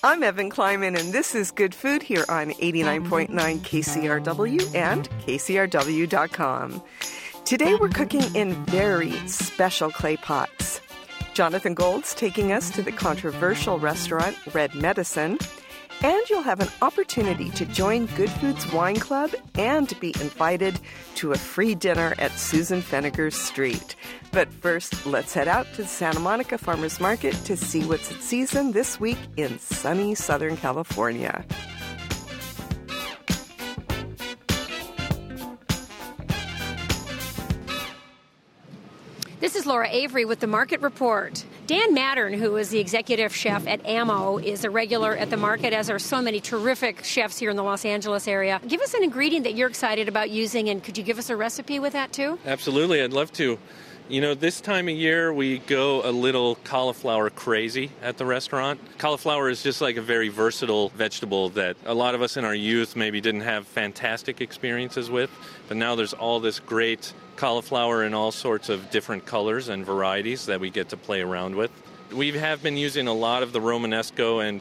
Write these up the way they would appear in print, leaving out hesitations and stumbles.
I'm Evan Kleiman, and this is Good Food here on 89.9 KCRW and KCRW.com. Today we're cooking in very special clay pots. Jonathan Gold's taking us to the controversial restaurant Red Medicine, and you'll have an opportunity to join Good Food's Wine Club and be invited to a free dinner at Susan Feniger's Street. But first, let's head out to the Santa Monica Farmers Market to see what's at season this week in sunny Southern California. This is Laura Avery with the Market Report. Dan Mattern, who is the executive chef at Ammo, is a regular at the market, as are so many terrific chefs here in the Los Angeles area. Give us an ingredient that you're excited about using, and could you give us a recipe with that too? Absolutely, I'd love to. You know, this time of year we go a little cauliflower crazy at the restaurant. Cauliflower is just like a very versatile vegetable that a lot of us in our youth maybe didn't have fantastic experiences with, but now there's all this great cauliflower in all sorts of different colors and varieties that we get to play around with. We have been using a lot of the Romanesco, and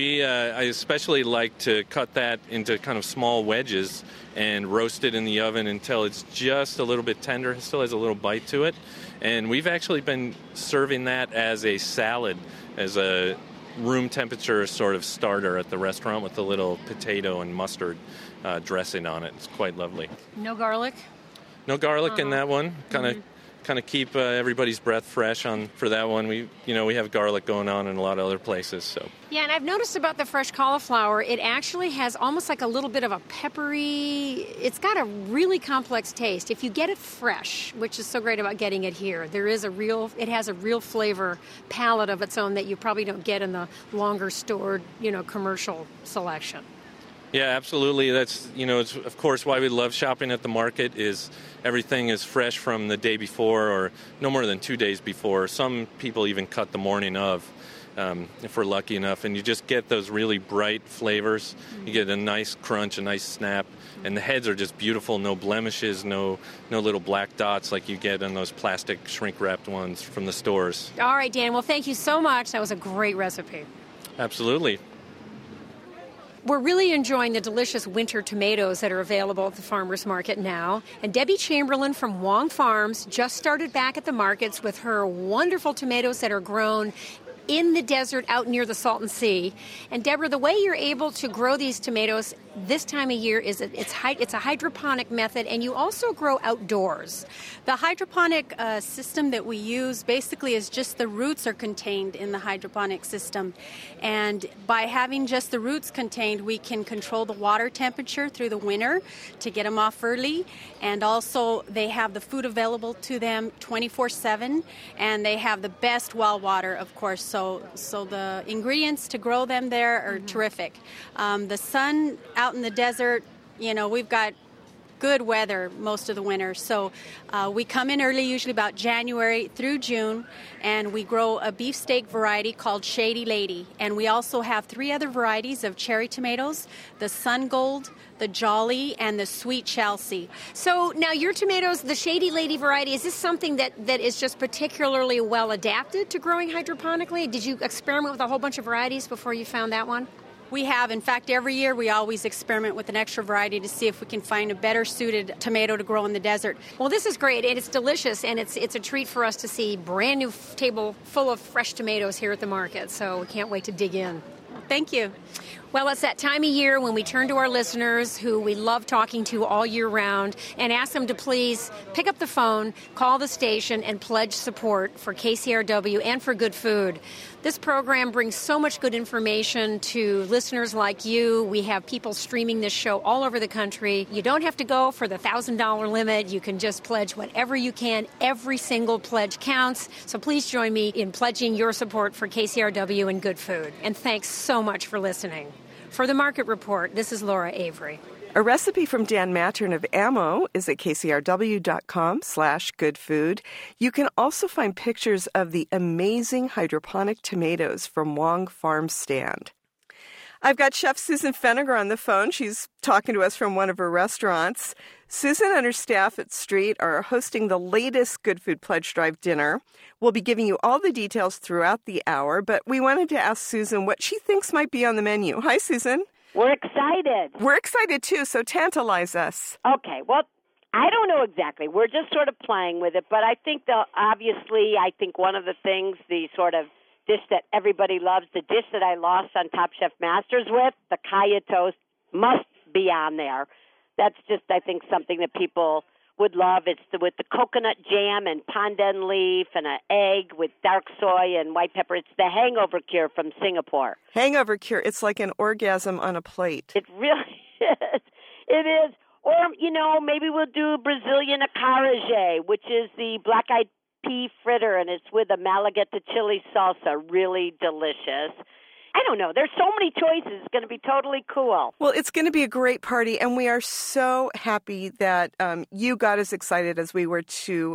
I especially like to cut that into kind of small wedges and roast it in the oven until it's just a little bit tender. It still has a little bite to it. And we've actually been serving that as a salad, as a room temperature sort of starter at the restaurant with a little potato and mustard dressing on it. It's quite lovely. No garlic? No garlic in that one. Kind of keep everybody's breath fresh for that one. We have garlic going on in a lot of other places. So yeah, and I've noticed about the fresh cauliflower, it actually has almost like a little bit of a peppery. It's got a really complex taste. If you get it fresh, which is so great about getting it here, it has a real flavor palette of its own that you probably don't get in the longer stored, commercial selection. Yeah, absolutely. That's, it's of course why we love shopping at the market is everything is fresh from the day before or no more than 2 days before. Some people even cut the morning of, if we're lucky enough, and you just get those really bright flavors. You get a nice crunch, a nice snap, and the heads are just beautiful, no blemishes, no little black dots like you get in those plastic shrink-wrapped ones from the stores. All right, Dan. Well, thank you so much. That was a great recipe. Absolutely. We're really enjoying the delicious winter tomatoes that are available at the farmers market now. And Debbie Chamberlain from Wong Farms just started back at the markets with her wonderful tomatoes that are grown in the desert out near the Salton Sea. And Deborah, the way you're able to grow these tomatoes this time of year is it's a hydroponic method, and you also grow outdoors. The hydroponic system that we use basically is just the roots are contained in the hydroponic system. And by having just the roots contained, we can control the water temperature through the winter to get them off early. And also they have the food available to them 24/7, and they have the best well water, of course. So the ingredients to grow them there are terrific. The sun out in the desert, we've got good weather most of the winter. So we come in early, usually about January through June, and we grow a beefsteak variety called Shady Lady. And we also have 3 other varieties of cherry tomatoes, the Sun Gold, the Jolly, and the Sweet Chelsea. So now your tomatoes, the Shady Lady variety, is this something that is just particularly well adapted to growing hydroponically? Did you experiment with a whole bunch of varieties before you found that one? We have. In fact, every year we always experiment with an extra variety to see if we can find a better suited tomato to grow in the desert. Well, this is great, and it's delicious, and it's a treat for us to see brand new table full of fresh tomatoes here at the market. So we can't wait to dig in. Thank you. Well, it's that time of year when we turn to our listeners who we love talking to all year round and ask them to please pick up the phone, call the station, and pledge support for KCRW and for Good Food. This program brings so much good information to listeners like you. We have people streaming this show all over the country. You don't have to go for the $1,000 limit. You can just pledge whatever you can. Every single pledge counts. So please join me in pledging your support for KCRW and Good Food. And thanks so much for listening. For the Market Report, this is Laura Avery. A recipe from Dan Mattern of Ammo is at kcrw.com/goodfood. You can also find pictures of the amazing hydroponic tomatoes from Wong Farm stand. I've got Chef Susan Feniger on the phone. She's talking to us from one of her restaurants. Susan and her staff at Street are hosting the latest Good Food Pledge Drive dinner. We'll be giving you all the details throughout the hour, but we wanted to ask Susan what she thinks might be on the menu. Hi, Susan. We're excited. We're excited, too, so tantalize us. Okay, well, I don't know exactly. We're just sort of playing with it, but I think, obviously, one of the things, the sort of dish that everybody loves, the dish that I lost on Top Chef Masters with, the kaya toast, must be on there. That's just, I think, something that people would love. It's with the coconut jam and pandan leaf and an egg with dark soy and white pepper. It's the hangover cure from Singapore. Hangover cure. It's like an orgasm on a plate. It really is. It is. Or, maybe we'll do Brazilian acarajé, which is the black-eyed pea fritter, and it's with a Malagueta chili salsa. Really delicious. I don't know. There's so many choices. It's going to be totally cool. Well, it's going to be a great party, and we are so happy that you got as excited as we were to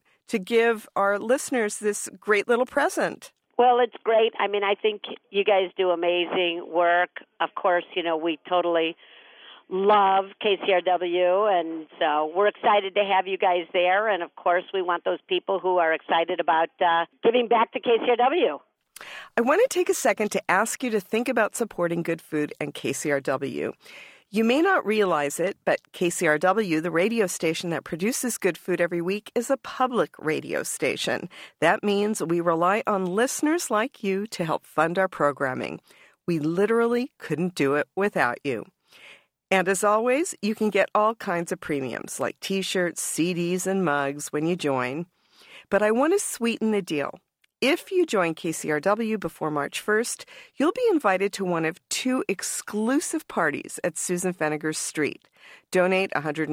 give our listeners this great little present. Well, it's great. I mean, I think you guys do amazing work. Of course, we totally love KCRW, and so we're excited to have you guys there. And, of course, we want those people who are excited about giving back to KCRW. I want to take a second to ask you to think about supporting good food and KCRW. You may not realize it, but KCRW, the radio station that produces good food every week, is a public radio station. That means we rely on listeners like you to help fund our programming. We literally couldn't do it without you. And as always, you can get all kinds of premiums like T-shirts, CDs, and mugs when you join. But I want to sweeten the deal. If you join KCRW before March 1st, you'll be invited to one of 2 exclusive parties at Susan Feniger's Street. Donate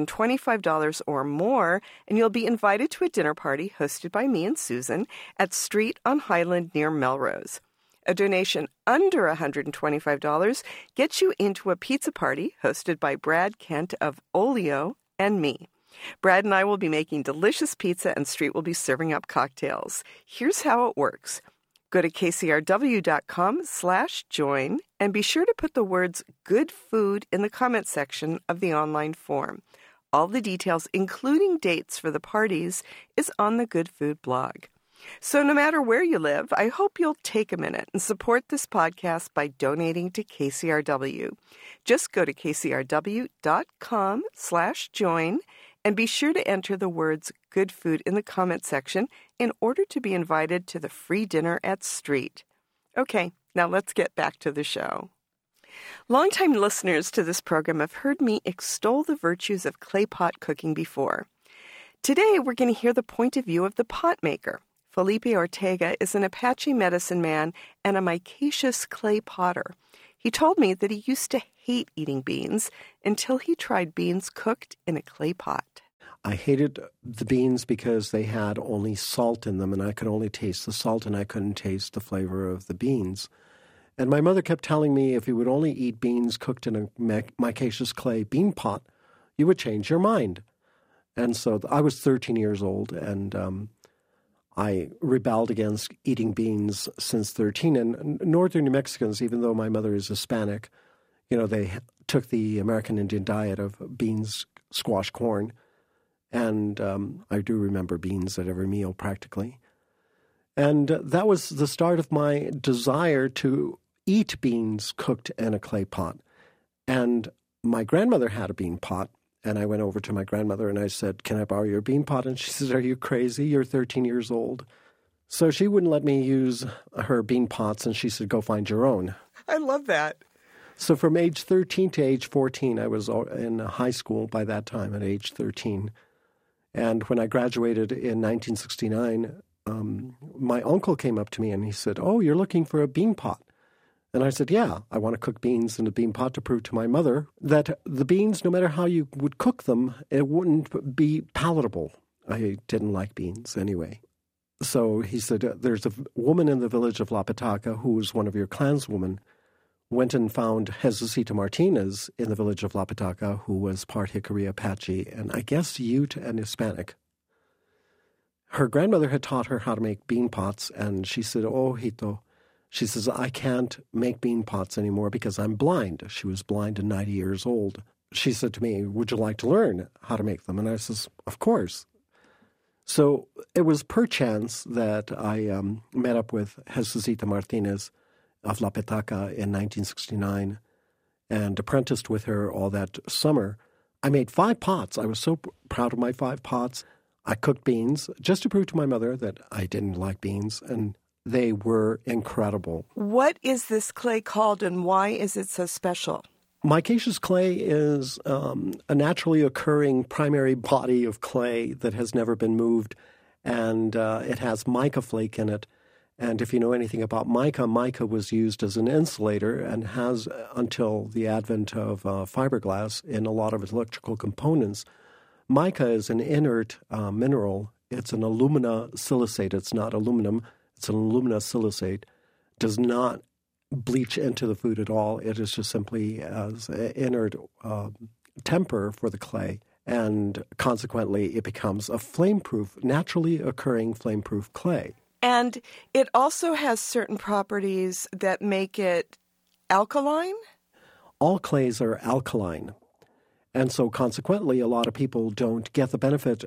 $125 or more, and you'll be invited to a dinner party hosted by me and Susan at Street on Highland near Melrose. A donation under $125 gets you into a pizza party hosted by Brad Kent of Olio and me. Brad and I will be making delicious pizza, and Street will be serving up cocktails. Here's how it works. Go to kcrw.com/join and be sure to put the words good food in the comment section of the online form. All the details, including dates for the parties, is on the Good Food blog. So no matter where you live, I hope you'll take a minute and support this podcast by donating to KCRW. Just go to kcrw.com/join and be sure to enter the words good food in the comment section in order to be invited to the free dinner at Street. Okay, now let's get back to the show. Longtime listeners to this program have heard me extol the virtues of clay pot cooking before. Today, we're going to hear the point of view of the pot maker. Felipe Ortega is an Apache medicine man and a micaceous clay potter. He told me that he used to hate eating beans until he tried beans cooked in a clay pot. I hated the beans because they had only salt in them, and I could only taste the salt, and I couldn't taste the flavor of the beans. And my mother kept telling me if you would only eat beans cooked in a micaceous clay bean pot, you would change your mind. And so I was 13 years old, and I rebelled against eating beans since 13. And northern New Mexicans, even though my mother is Hispanic, they took the American Indian diet of beans, squash, corn. And I do remember beans at every meal practically. And that was the start of my desire to eat beans cooked in a clay pot. And my grandmother had a bean pot. And I went over to my grandmother and I said, "Can I borrow your bean pot?" And she said, "Are you crazy? You're 13 years old." So she wouldn't let me use her bean pots, and she said, "Go find your own." I love that. So from age 13 to age 14, I was in high school by that time at age 13. And when I graduated in 1969, my uncle came up to me and he said, "Oh, you're looking for a bean pot." And I said, "Yeah, I want to cook beans in a bean pot to prove to my mother that the beans, no matter how you would cook them, it wouldn't be palatable." I didn't like beans anyway. So he said, "There's a woman in the village of La Pataca who was one of your clanswomen, went and found Jesucita Martinez in the village of La Pataca, who was part Jicarilla Apache, and I guess Ute and Hispanic. Her grandmother had taught her how to make bean pots, and she said, 'Oh, Hito.' She says, I can't make bean pots anymore because I'm blind. She was blind and 90 years old. She said to me, would you like to learn how to make them? And I says, of course. So it was perchance that I met up with Jesusita Martinez of La Petaca in 1969 and apprenticed with her all that summer. I made 5 pots. I was so proud of my 5 pots. I cooked beans just to prove to my mother that I didn't like beans, and they were incredible. What is this clay called, and why is it so special? Micaceous clay is a naturally occurring primary body of clay that has never been moved, and it has mica flake in it. And if you know anything about mica, mica was used as an insulator and has until the advent of fiberglass in a lot of electrical components. Mica is an inert mineral. It's an alumina silicate. It's not aluminum. It's an alumina silicate. Does not bleach into the food at all. It is just simply as inert temper for the clay. And consequently, it becomes a flame-proof, naturally occurring flame-proof clay. And it also has certain properties that make it alkaline? All clays are alkaline. And so consequently, a lot of people don't get the benefit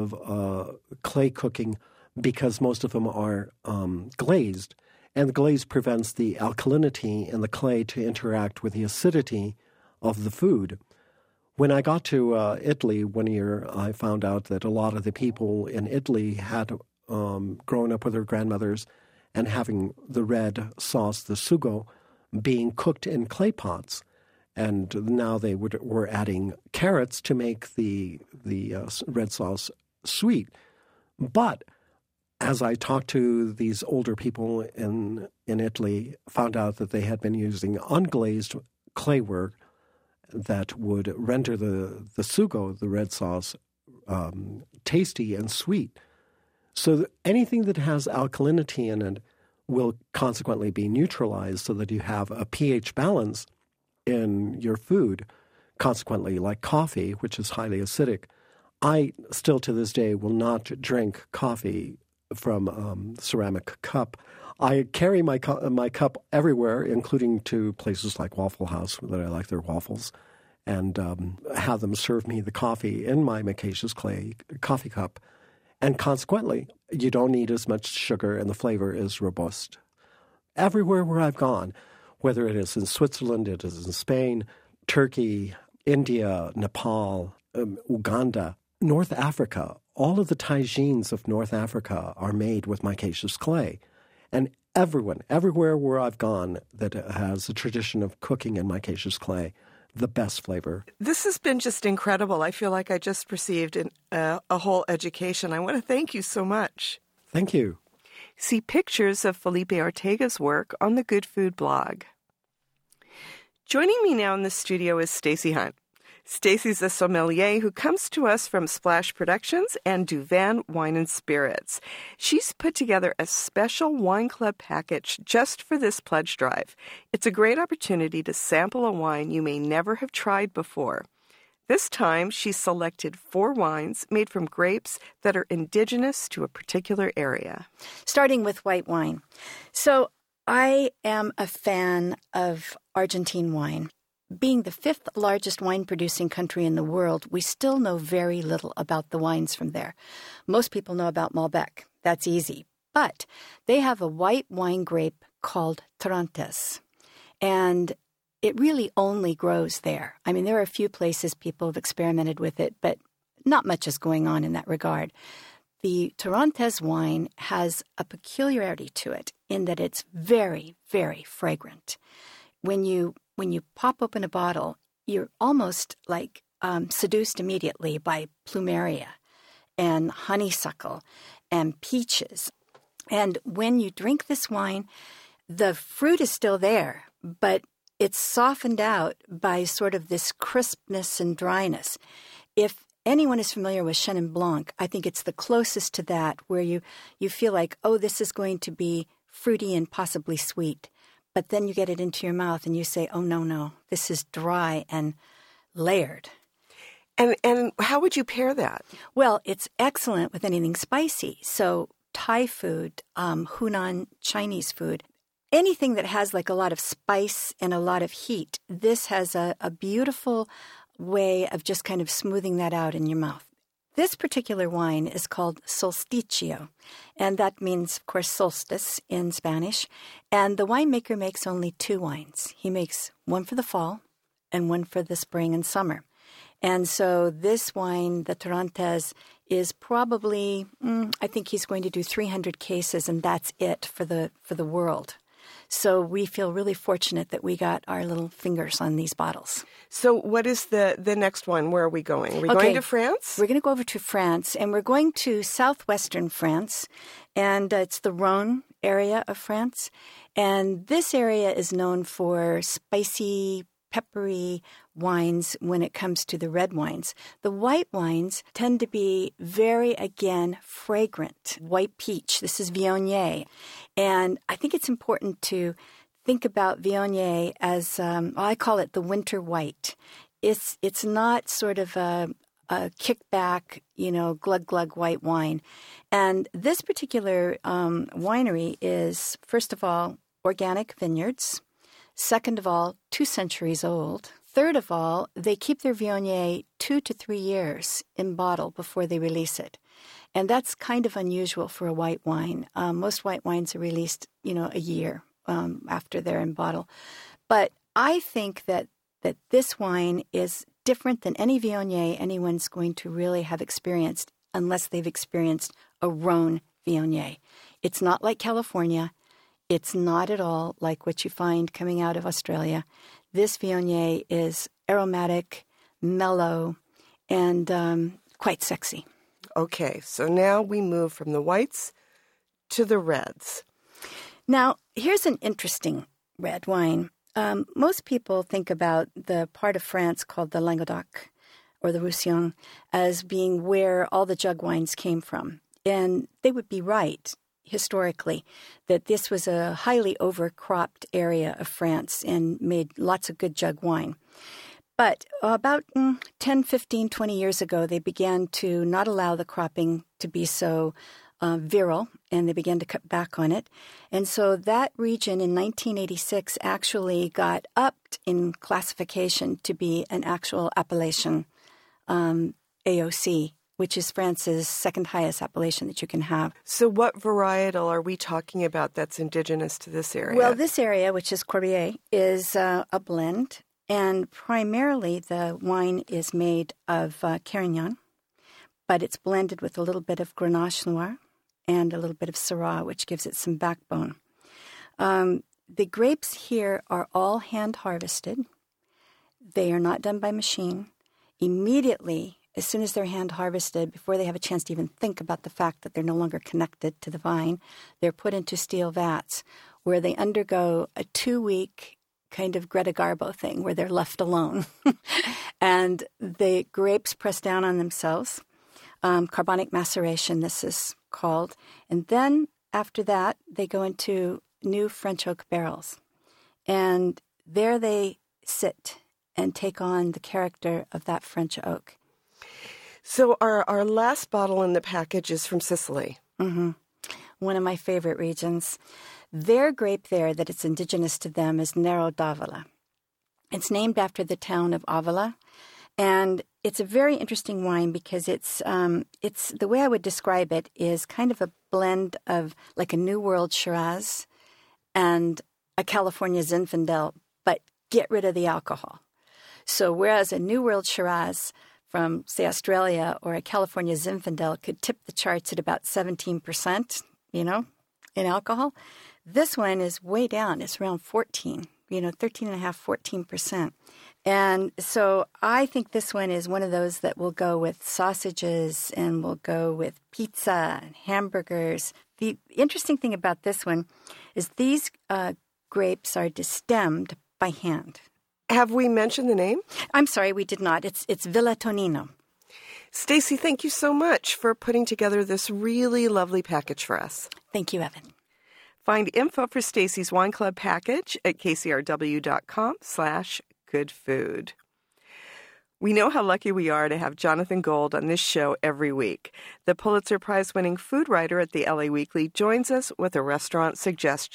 of clay cooking because most of them are glazed. And the glaze prevents the alkalinity in the clay to interact with the acidity of the food. When I got to Italy one year, I found out that a lot of the people in Italy had grown up with their grandmothers and having the red sauce, the sugo, being cooked in clay pots. And now they were adding carrots to make the red sauce sweet. But as I talked to these older people in Italy, found out that they had been using unglazed clay work that would render the sugo, the red sauce, tasty and sweet. So anything that has alkalinity in it will consequently be neutralized so that you have a pH balance in your food. Consequently, like coffee, which is highly acidic, I still to this day will not drink coffee from ceramic cup. I carry my cup everywhere, including to places like Waffle House, that I like their waffles, and have them serve me the coffee in my micaceous clay coffee cup. And consequently, you don't need as much sugar, and the flavor is robust. Everywhere where I've gone, whether it is in Switzerland, it is in Spain, Turkey, India, Nepal, Uganda, North Africa, all of the tagines of North Africa are made with micaceous clay. And everywhere where I've gone that has a tradition of cooking in micaceous clay, the best flavor. This has been just incredible. I feel like I just received a whole education. I want to thank you so much. Thank you. See pictures of Felipe Ortega's work on the Good Food blog. Joining me now in the studio is Stacy Hunt. Stacy's a sommelier who comes to us from Splash Productions and Duvan Wine and Spirits. She's put together a special wine club package just for this pledge drive. It's a great opportunity to sample a wine you may never have tried before. This time, she's selected 4 wines made from grapes that are indigenous to a particular area. Starting with white wine. So I am a fan of Argentine wine. Being the 5th largest wine-producing country in the world, we still know very little about the wines from there. Most people know about Malbec. That's easy. But they have a white wine grape called Torrontés, and it really only grows there. I mean, there are a few places people have experimented with it, but not much is going on in that regard. The Torrontés wine has a peculiarity to it in that it's very, very fragrant. When you pop open a bottle, you're almost like seduced immediately by plumeria and honeysuckle and peaches. And when you drink this wine, the fruit is still there, but it's softened out by sort of this crispness and dryness. If anyone is familiar with Chenin Blanc, I think it's the closest to that, where you feel like, oh, this is going to be fruity and possibly sweet. But then you get it into your mouth and you say, oh, no, this is dry and layered. And how would you pair that? Well, it's excellent with anything spicy. So Thai food, Hunan Chinese food, anything that has like a lot of spice and a lot of heat, this has a beautiful way of just kind of smoothing that out in your mouth. This particular wine is called Solsticio, and that means, of course, solstice in Spanish. And the winemaker makes only 2 wines. He makes one for the fall and one for the spring and summer. And so this wine, the Torrontés, is probably, I think he's going to do 300 cases, and that's it for the world. So we feel really fortunate that we got our little fingers on these bottles. So what is the next one? Where are we going? Are we going to France? We're going to go over to France, and we're going to southwestern France, and it's the Rhone area of France. And this area is known for spicy, peppery wines when it comes to the red wines. The white wines tend to be very, again, fragrant. White peach, this is Viognier. And I think it's important to think about Viognier as, I call it the winter white. It's not sort of a kickback, glug-glug white wine. And this particular winery is, first of all, organic vineyards. Second of all, 2 centuries old. Third of all, they keep their Viognier 2 to 3 years in bottle before they release it. And that's kind of unusual for a white wine. Most white wines are released, a year after they're in bottle. But I think that this wine is different than any Viognier anyone's going to really have experienced unless they've experienced a Rhone Viognier. It's not like California. It's not at all like what you find coming out of Australia. This Viognier is aromatic, mellow, and quite sexy. Okay, so now we move from the whites to the reds. Now, here's an interesting red wine. Most people think about the part of France called the Languedoc or the Roussillon as being where all the jug wines came from. And they would be right, historically, that this was a highly overcropped area of France and made lots of good jug wine. But about 10, 15, 20 years ago, they began to not allow the cropping to be so virile, and they began to cut back on it. And so that region in 1986 actually got upped in classification to be an actual appellation, AOC, which is France's second highest appellation that you can have. So what varietal are we talking about that's indigenous to this area? Well, this area, which is Corbière, is a blend, and primarily the wine is made of Carignan, but it's blended with a little bit of Grenache Noir and a little bit of Syrah, which gives it some backbone. The grapes here are all hand-harvested. They are not done by machine. Immediately, as soon as they're hand-harvested, before they have a chance to even think about the fact that they're no longer connected to the vine, they're put into steel vats where they undergo a 2-week kind of Greta Garbo thing where they're left alone. And the grapes press down on themselves. Carbonic maceration, this is called. And then after that, they go into new French oak barrels. And there they sit and take on the character of that French oak. So our last bottle in the package is from Sicily. Mm-hmm. One of my favorite regions. Their grape there that it's indigenous to them is Nero d'Avola. It's named after the town of Avola. And it's a very interesting wine because it's the way I would describe it is kind of a blend of like a New World Shiraz and a California Zinfandel, but get rid of the alcohol. So whereas a New World Shiraz from, say, Australia or a California Zinfandel could tip the charts at about 17%, in alcohol, this one is way down. It's around 13.5%, 14%. And so I think this one is one of those that will go with sausages and will go with pizza and hamburgers. The interesting thing about this one is these grapes are destemmed by hand. Have we mentioned the name? I'm sorry, we did not. It's Villa Tonino. Stacy, thank you so much for putting together this really lovely package for us. Thank you, Evan. Find info for Stacy's Wine Club package at kcrw.com/goodfood. We know how lucky we are to have Jonathan Gold on this show every week. The Pulitzer Prize-winning food writer at the LA Weekly joins us with a restaurant suggestion.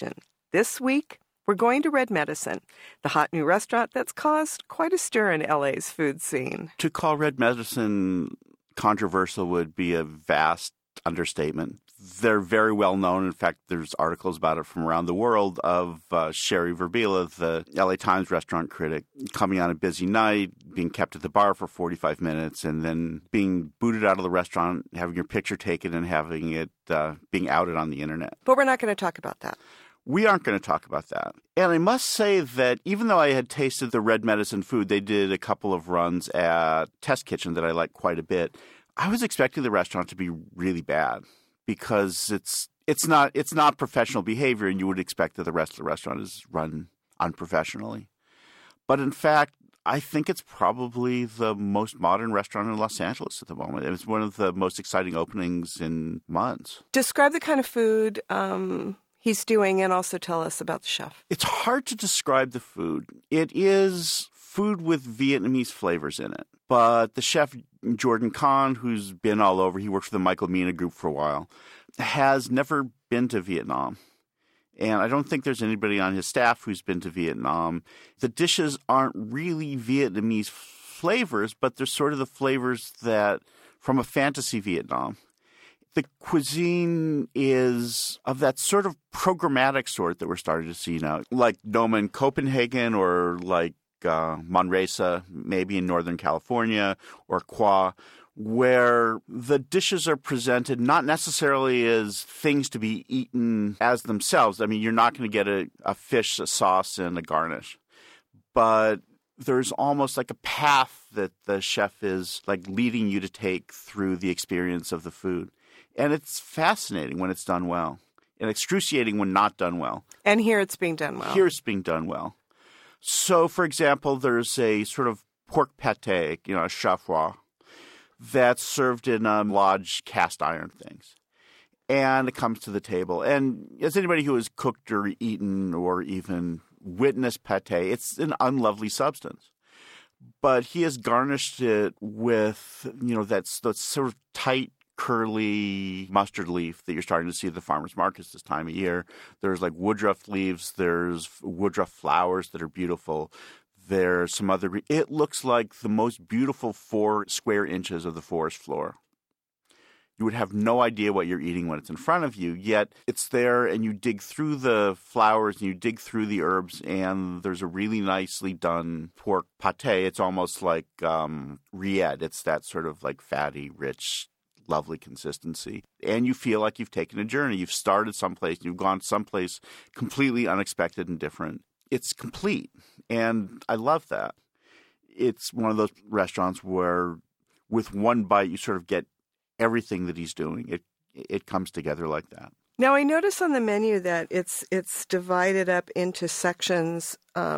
This week, we're going to Red Medicine, the hot new restaurant that's caused quite a stir in LA's food scene. To call Red Medicine controversial would be a vast understatement. They're very well known. In fact, there's articles about it from around the world of Sherry Verbila, the LA Times restaurant critic, coming on a busy night, being kept at the bar for 45 minutes, and then being booted out of the restaurant, having your picture taken, and having it being outed on the internet. But we're not going to talk about that. We aren't going to talk about that. And I must say that even though I had tasted the Red Medicine food, they did a couple of runs at Test Kitchen that I liked quite a bit. I was expecting the restaurant to be really bad because it's not professional behavior, and you would expect that the rest of the restaurant is run unprofessionally. But in fact, I think it's probably the most modern restaurant in Los Angeles at the moment. It's one of the most exciting openings in months. Describe the kind of food he's doing, and also tell us about the chef. It's hard to describe the food. It is food with Vietnamese flavors in it. But the chef, Jordan Kahn, who's been all over, he worked for the Michael Mina Group for a while, has never been to Vietnam. And I don't think there's anybody on his staff who's been to Vietnam. The dishes aren't really Vietnamese flavors, but they're sort of the flavors that from a fantasy Vietnam. The cuisine is of that sort of programmatic sort that we're starting to see now, like Noma in Copenhagen, or like Manresa, maybe in Northern California, or Qua, where the dishes are presented not necessarily as things to be eaten as themselves. I mean, you're not going to get a fish, a sauce, and a garnish. But there's almost like a path that the chef is like leading you to take through the experience of the food. And it's fascinating when it's done well, and excruciating when not done well. And here it's being done well. Here it's being done well. So, for example, there's a sort of pork pate, a chafroid, that's served in lodge cast iron things. And it comes to the table. And as anybody who has cooked or eaten or even witnessed pate, it's an unlovely substance. But he has garnished it with, that sort of tight, curly mustard leaf that you're starting to see at the farmers markets this time of year. There's like woodruff leaves. There's woodruff flowers that are beautiful. There's some other. It looks like the most beautiful 4 square inches of the forest floor. You would have no idea what you're eating when it's in front of you, yet it's there, and you dig through the flowers and you dig through the herbs, and there's a really nicely done pork pate. It's almost like rillette. It's that sort of like fatty, rich, lovely consistency. And you feel like you've taken a journey. You've started someplace, you've gone someplace completely unexpected and different. It's complete. And I love that. It's one of those restaurants where with one bite, you sort of get everything that he's doing. It comes together like that. Now, I notice on the menu that it's divided up into sections,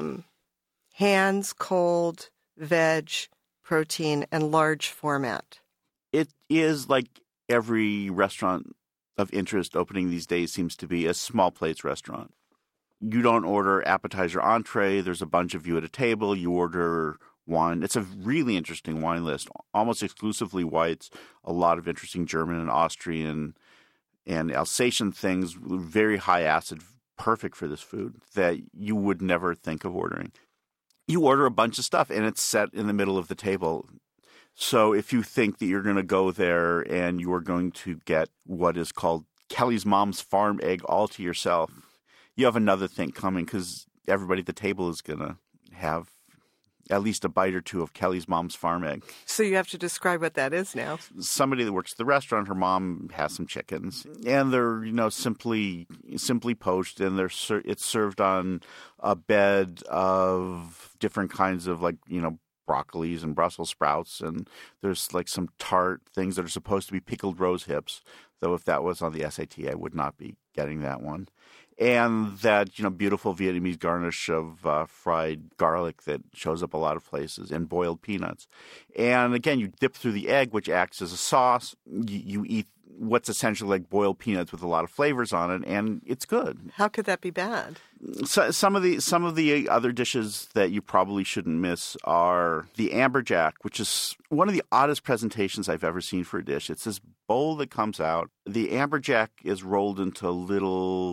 hands, cold, veg, protein, and large format. It is like every restaurant of interest opening these days seems to be a small plates restaurant. You don't order appetizer, entree. There's a bunch of you at a table. You order wine. It's a really interesting wine list, almost exclusively whites, a lot of interesting German and Austrian and Alsatian things, very high acid, perfect for this food that you would never think of ordering. You order a bunch of stuff, and it's set in the middle of the table. So if you think that you're going to go there and you are going to get what is called Kelly's Mom's Farm Egg all to yourself, you have another thing coming because everybody at the table is going to have at least a bite or two of Kelly's Mom's Farm Egg. So you have to describe what that is now. Somebody that works at the restaurant, her mom has some chickens, and they're simply poached, and it's served on a bed of different kinds of broccolis and Brussels sprouts, and there's like some tart things that are supposed to be pickled rose hips, though if that was on the SAT, I would not be getting that one. And that, beautiful Vietnamese garnish of fried garlic that shows up a lot of places, and boiled peanuts. And again, you dip through the egg, which acts as a sauce. You eat what's essentially like boiled peanuts with a lot of flavors on it, and it's good. How could that be bad? So, some of the other dishes that you probably shouldn't miss are the amberjack, which is one of the oddest presentations I've ever seen for a dish. It's this bowl that comes out. The amberjack is rolled into little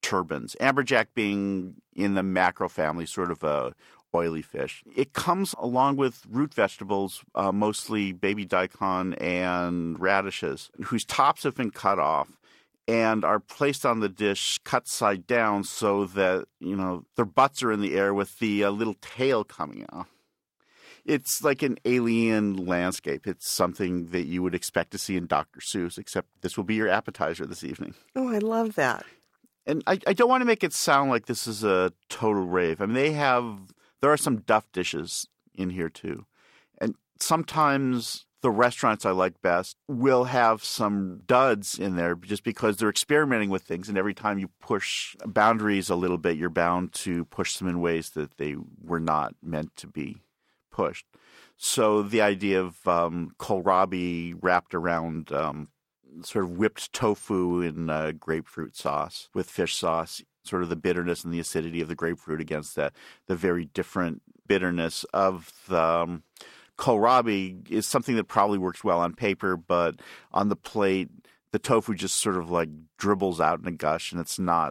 turbans. Amberjack being in the mackerel family, sort of a oily fish. It comes along with root vegetables, mostly baby daikon and radishes, whose tops have been cut off and are placed on the dish cut side down so that, their butts are in the air with the little tail coming out. It's like an alien landscape. It's something that you would expect to see in Dr. Seuss, except this will be your appetizer this evening. Oh, I love that. And I don't want to make it sound like this is a total rave. I mean, there are some duff dishes in here too. And sometimes the restaurants I like best will have some duds in there just because they're experimenting with things. And every time you push boundaries a little bit, you're bound to push them in ways that they were not meant to be pushed. So the idea of kohlrabi wrapped around sort of whipped tofu in grapefruit sauce with fish sauce, sort of the bitterness and the acidity of the grapefruit against the very different bitterness of the kohlrabi is something that probably works well on paper, but on the plate, the tofu just sort of like dribbles out in a gush, and it's not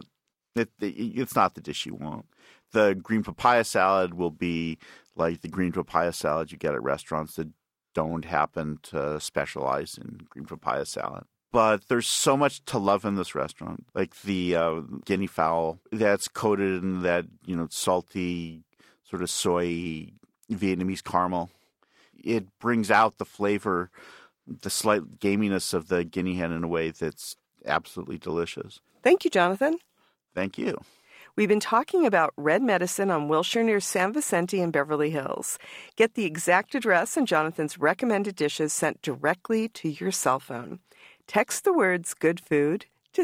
the dish you want. The green papaya salad will be like the green papaya salad you get at restaurants that don't happen to specialize in green papaya salad. But there's so much to love in this restaurant, like the guinea fowl that's coated in that, salty sort of soy Vietnamese caramel. It brings out the flavor, the slight gaminess of the guinea hen in a way that's absolutely delicious. Thank you, Jonathan. Thank you. We've been talking about Red Medicine on Wilshire near San Vicente in Beverly Hills. Get the exact address and Jonathan's recommended dishes sent directly to your cell phone. Text the words Good Food to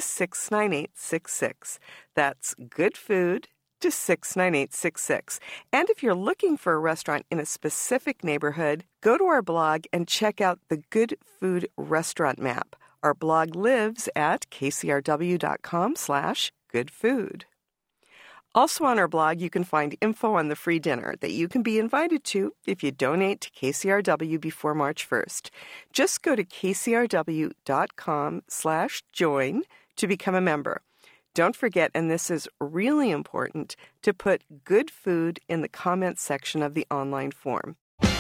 69866. That's Good Food to 69866. And if you're looking for a restaurant in a specific neighborhood, go to our blog and check out the Good Food Restaurant Map. Our blog lives at kcrw.com/goodfood. Also on our blog, you can find info on the free dinner that you can be invited to if you donate to KCRW before March 1st. Just go to kcrw.com/join to become a member. Don't forget, and this is really important, to put good food in the comments section of the online form.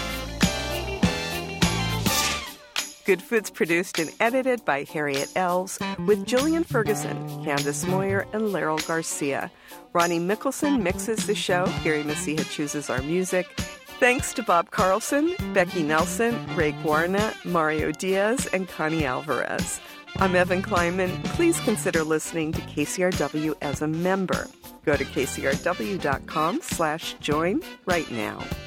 Good Food's produced and edited by Harriet Elves with Jillian Ferguson, Candace Moyer, and Laryl Garcia. Ronnie Mickelson mixes the show. Gary Messina chooses our music. Thanks to Bob Carlson, Becky Nelson, Ray Guarna, Mario Diaz, and Connie Alvarez. I'm Evan Kleinman. Please consider listening to KCRW as a member. Go to kcrw.com/join right now.